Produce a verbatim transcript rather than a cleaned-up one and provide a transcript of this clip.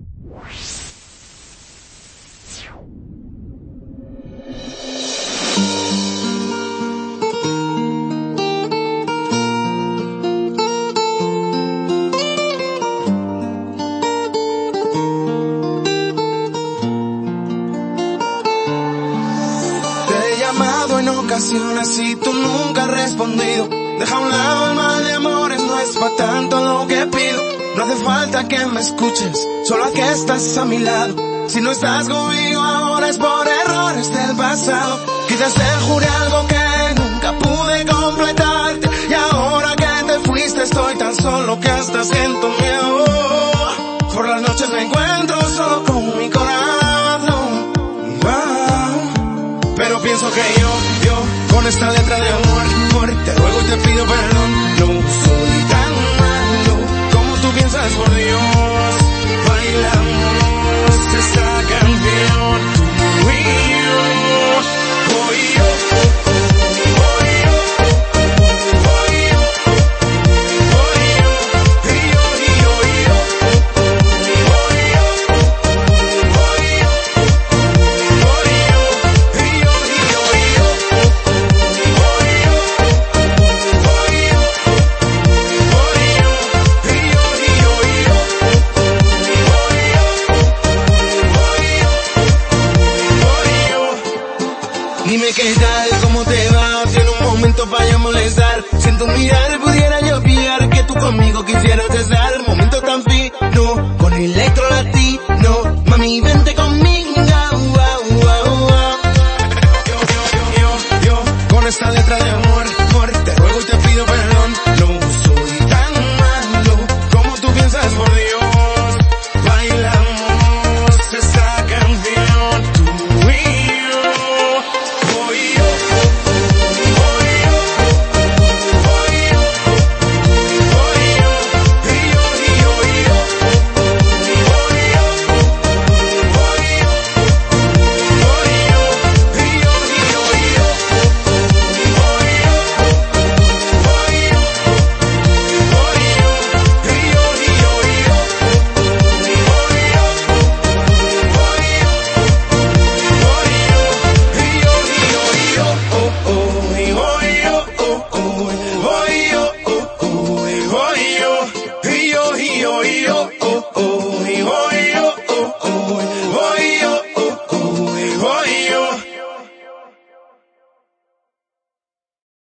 En ocasiones y tú nunca has respondido. Deja a un lado el mal de amores, no es pa' tanto lo que pido. No hace falta que me escuches, solo a que estás a mi lado. Si no estás conmigo ahora es por errores del pasado. Quizás te juré algo que nunca pude completarte, y ahora que te fuiste estoy tan solo que hasta siento miedo. Por las noches me encuentro solo con mi corazón. Wow. Pero pienso que yo, yo, con esta letra de amor, amor, te ruego y te pido perdón. No soy tan malo como tú piensas, por Dios. Bailamos esta canción, tú y yo. Voy yo, voy yo, voy yo, voy yo, y yo, y yo, y yo, voy yo, voy yo, voy yo, y yo, y yo, y yo, voy yo, voy yo, voy yo, y yo, y yo, y yo, voy yo, voy yo. Dime qué tal, cómo te va, si en un momento vaya a molestar. Siento mirar, pudiera yo pillar que tú conmigo quisieras estar. Momento tan fino, con electro latino. Mami, vente conmigo, wow, wow, wow. Yo, yo, yo, yo, yo, con esta letra de amor.